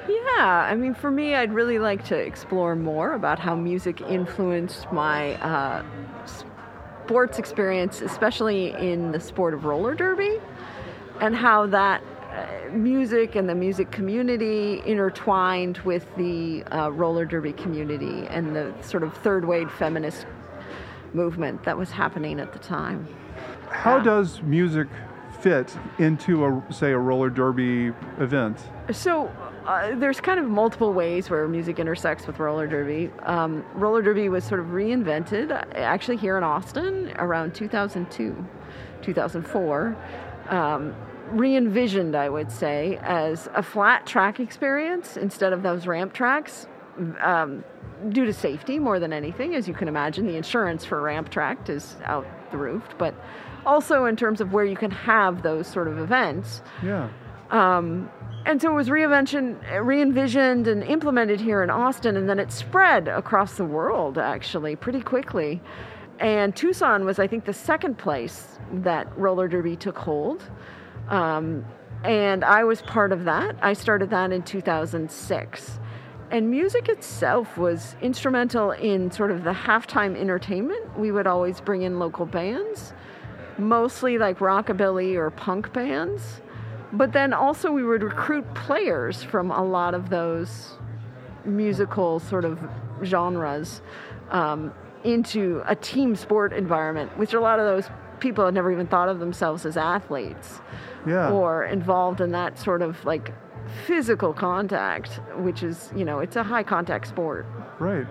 Yeah, I mean, for me, I'd really like to explore more about how music influenced my sports experience, especially in the sport of roller derby, and how that music and the music community intertwined with the roller derby community and the sort of third wave feminist movement that was happening at the time. How does music fit into a roller derby event? So there's kind of multiple ways where music intersects with roller derby. Roller derby was sort of reinvented actually here in Austin around 2002, 2004. Re-envisioned, I would say, as a flat track experience instead of those ramp tracks, due to safety more than anything. As you can imagine, the insurance for a ramp track is out the roof, but also in terms of where you can have those sort of events. Yeah. And so it was re-envisioned and implemented here in Austin, and then it spread across the world, actually, pretty quickly. And Tucson was, I think, the second place that roller derby took hold. And I was part of that. I started that in 2006. And music itself was instrumental in sort of the halftime entertainment. We would always bring in local bands, mostly like rockabilly or punk bands. But then also we would recruit players from a lot of those musical sort of genres into a team sport environment, which a lot of those people had never even thought of themselves as athletes. Yeah. Or involved in that sort of like physical contact, which is, it's a high contact sport. Right.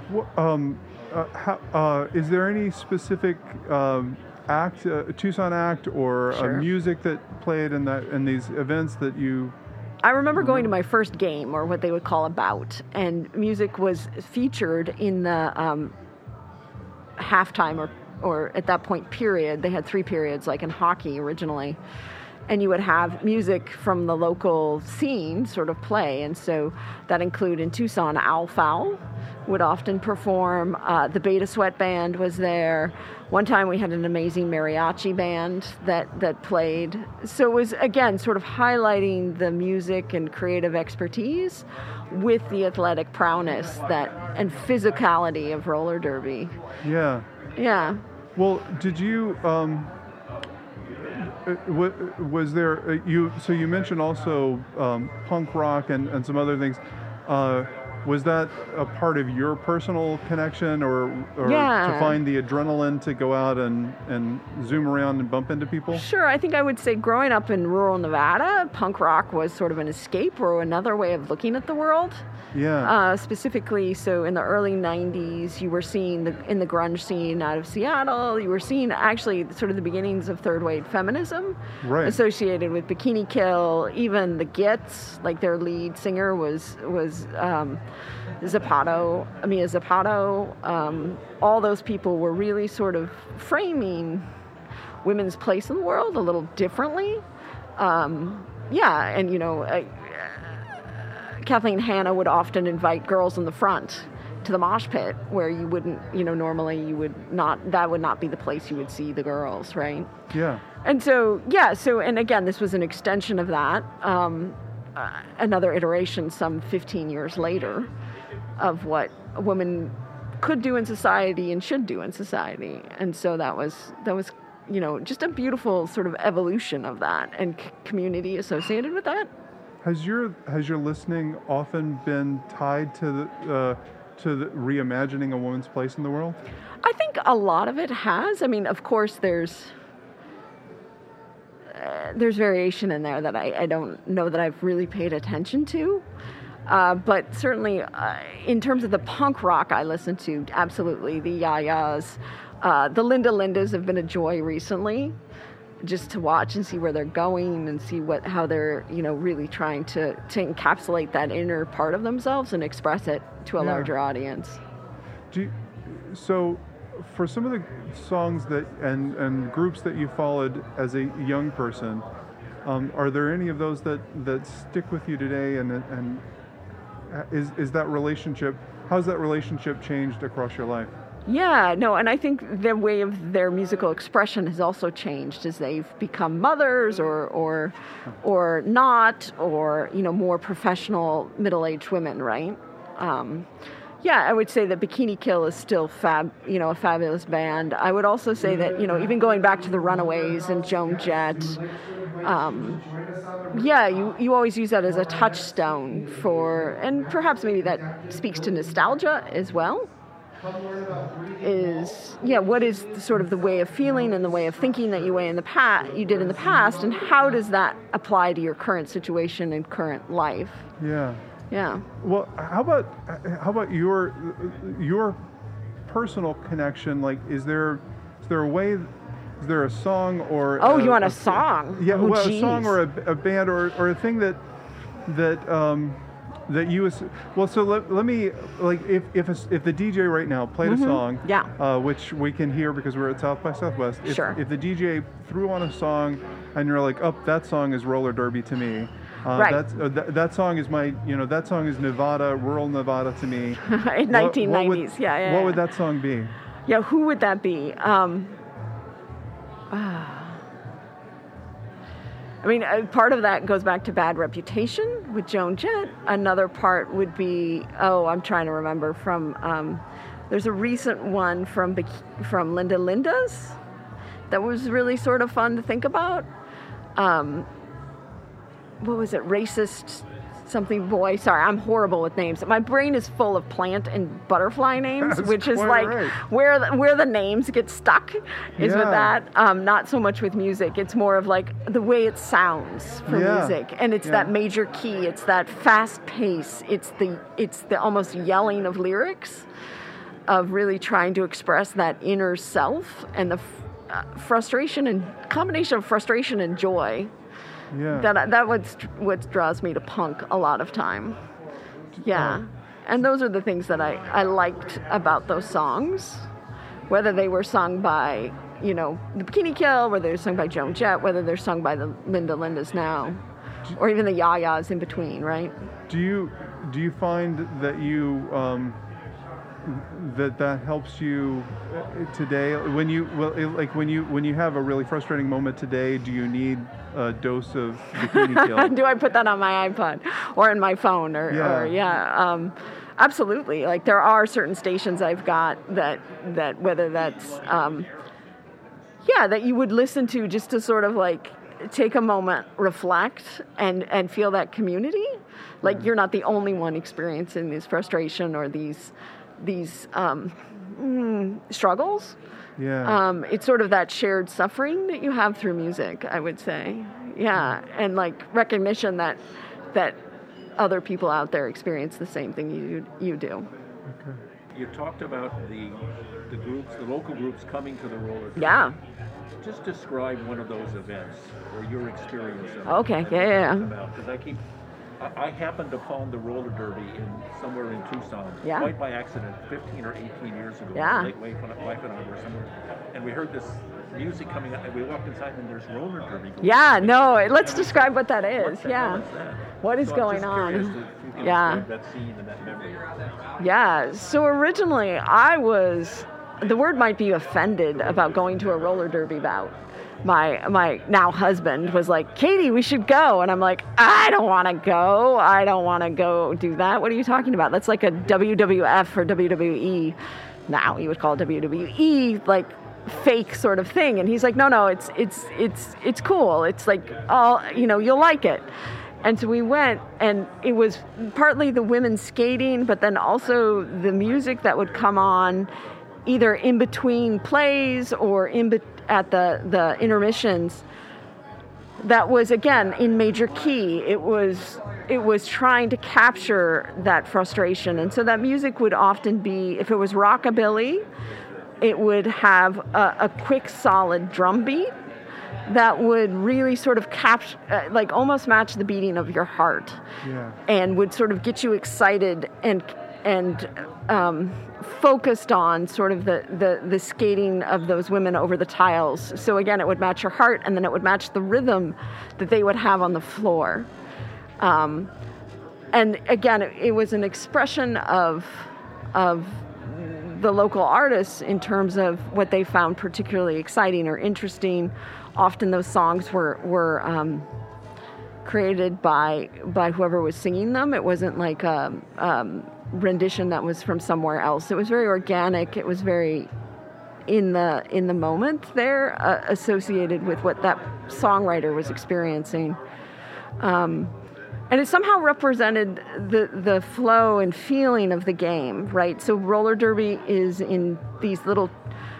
Is there any specific act, Tucson act, or Sure. music that played in these events that you? I remember going to my first game, or what they would call a bout, and music was featured in the halftime or at that point period. They had 3 periods, like in hockey originally. And you would have music from the local scene sort of play. And so that included in Tucson, Owl Fowl would often perform. The Beta Sweat Band was there. One time we had an amazing mariachi band that played. So it was, again, sort of highlighting the music and creative expertise with the athletic prowess and physicality of roller derby. Yeah. Yeah. Well, did you... was there so you mentioned also punk rock and some other things. Was that a part of your personal connection, or Yeah. to find the adrenaline to go out and zoom around and bump into people? Sure. I think I would say growing up in rural Nevada, punk rock was sort of an escape or another way of looking at the world. Yeah. Specifically, so in the early 90s, you were seeing in the grunge scene out of Seattle, you were seeing actually sort of the beginnings of third wave feminism, Right. associated with Bikini Kill. Even the Gits, like their lead singer was Mia Zapata. All those people were really sort of framing women's place in the world a little differently. Kathleen Hanna would often invite girls in the front to the mosh pit, where you wouldn't, normally you would not, that would not be the place you would see the girls, right? Yeah. And so, and again, this was an extension of that, another iteration some 15 years later of what a woman could do in society and should do in society. And so that was just a beautiful sort of evolution of that and community associated with that. Has your listening often been tied to the reimagining a woman's place in the world? I think a lot of it has. I mean, of course, there's variation in there that I don't know that I've really paid attention to. But certainly, in terms of the punk rock I listen to, absolutely, the Yayas, the Linda Lindas have been a joy recently, just to watch and see where they're going and see how they're, really trying to encapsulate that inner part of themselves and express it to a larger audience. So for some of the songs that and groups that you followed as a young person, are there any of those that stick with you today? And is that relationship, how's that relationship changed across your life? Yeah, no, and I think the way of their musical expression has also changed as they've become mothers or not, or more professional middle-aged women, right? Yeah, I would say that Bikini Kill is still a fabulous band. I would also say that even going back to the Runaways and Joan Jett, you always use that as a touchstone for, and perhaps maybe that speaks to nostalgia as well. What is sort of the way of feeling and the way of thinking that you did in the past, and how does that apply to your current situation and current life? Yeah. Yeah. Well, how about your personal connection? Like, is there a way? Is there a song or? Oh, you want a song? Yeah, geez. A song or a band or a thing that you. Well, so let me, like, if the DJ right now played a song, which we can hear because we're at South by Southwest. Sure. If the DJ threw on a song and you're like, oh, that song is roller derby to me. Right. That song is that song is Nevada, rural Nevada to me. In 1990s, What would that song be? Yeah, who would that be? I mean, part of that goes back to Bad Reputation with Joan Jett. Another part would be, I'm trying to remember from, there's a recent one from Linda Linda's that was really sort of fun to think about. What was it? Racist something boy. Sorry, I'm horrible with names. My brain is full of plant and butterfly names, which is like right. where the names get stuck is with that. Not so much with music. It's more of like the way it sounds for music, and it's that major key. It's that fast pace. It's the almost yelling of lyrics, of really trying to express that inner self and the frustration and combination of frustration and joy. Yeah. That what draws me to punk a lot of time. Yeah. And those are the things that I liked about those songs, whether they were sung by, the Bikini Kill, whether they're sung by Joan Jett, whether they're sung by the Linda Lindas now, or even the Yayas in between, right? Do you find that you that helps you today when you have a really frustrating moment today? Do you need a dose of Bikini Kill? Do I put that on my iPod or in my phone absolutely. Like, there are certain stations I've got that whether that's that you would listen to just to sort of like take a moment, reflect, and feel that community. Like, you're not the only one experiencing this frustration or these struggles. Yeah. It's sort of that shared suffering that you have through music, I would say. Yeah, and like recognition that other people out there experience the same thing you do. Okay. You talked about the groups, the local groups coming to the roller derby. Yeah. Just describe one of those events or your experience of it. Okay. Yeah. Because I happened upon the roller derby somewhere in Tucson, quite by accident, 15 or 18 years ago. Yeah. Like wife and I were somewhere, and we heard this music coming out, and we walked inside, and there's roller derby going on. No, let's describe what that is. What the hell is that? What is going I'm on? just curious if you can describe that scene and that memory. Yeah, so originally the word might be offended about going to a roller derby bout. My now husband was like, Katie, we should go. And I'm like, I don't want to go. I don't want to go do that. What are you talking about? That's like a WWF or WWE. Now you would call it WWE, like fake sort of thing. And he's like, no, it's cool. It's like, you'll like it. And so we went, and it was partly the women skating, but then also the music that would come on either in between plays or at the intermissions. That was, again, in major key. It was trying to capture that frustration. And so that music would often be, if it was rockabilly, it would have a quick, solid drum beat that would really sort of capture, like almost match the beating of your heart. Yeah. And would sort of get you excited and focused on sort of the skating of those women over the tiles. So again, it would match your heart, and then it would match the rhythm that they would have on the floor. And again, it was an expression of the local artists in terms of what they found particularly exciting or interesting. Often those songs were created by whoever was singing them. It wasn't like a rendition that was from somewhere else. It was very organic. It was very in the moment there, associated with what that songwriter was experiencing. And it somehow represented the flow and feeling of the game, right? So roller derby is in these little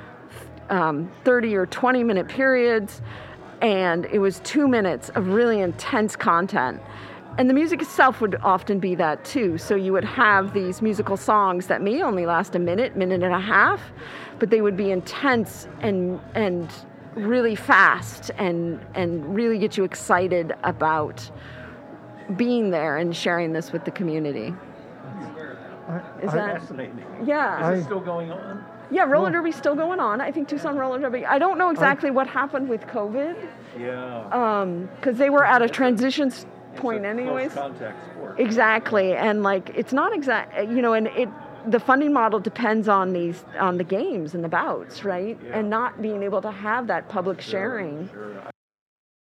30 or 20 minute periods, and it was 2 minutes of really intense content. And the music itself would often be that too. So you would have these musical songs that may only last a minute and a half, but they would be intense and really fast and really get you excited about being there and sharing this with the community. Is that fascinating? Yeah. Is it still going on? Yeah, roller derby's still going on. I think Tucson roller derby. I don't know exactly what happened with COVID. Yeah. Because they were at a transition point anyways. Close contact sport. Exactly, and like it's not exact, and the funding model depends on the games and the bouts, right? Yeah. And not being able to have that public sharing. Sure.